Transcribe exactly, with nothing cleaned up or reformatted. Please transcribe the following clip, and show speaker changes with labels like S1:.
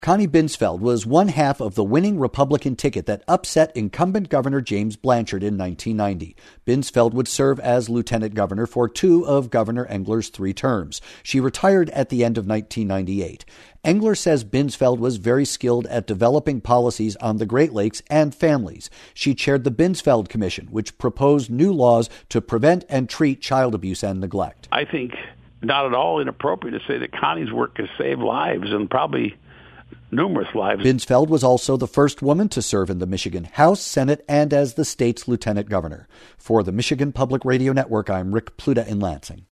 S1: Connie Binsfeld was one half of the winning Republican ticket that upset incumbent Governor James Blanchard in nineteen ninety. Binsfeld would serve as lieutenant governor for two of Governor Engler's three terms. She retired at the end of nineteen ninety-eight. Engler says Binsfeld was very skilled at developing policies on the Great Lakes and families. She chaired the Binsfeld Commission, which proposed new laws to prevent and treat child abuse and neglect.
S2: I think not at all inappropriate to say that Connie's work has saved lives, and probably numerous lives.
S1: Binsfeld was also the first woman to serve in the Michigan House, Senate, and as the state's lieutenant governor. For the Michigan Public Radio Network, I'm Rick Pluta in Lansing.